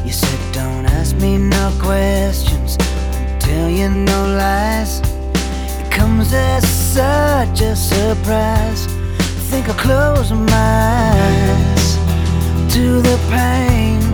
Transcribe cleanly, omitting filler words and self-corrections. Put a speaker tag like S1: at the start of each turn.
S1: You said don't ask me no questions, don't tell you no lies. It comes as such a surprise. I think I'll close my eyes to the pain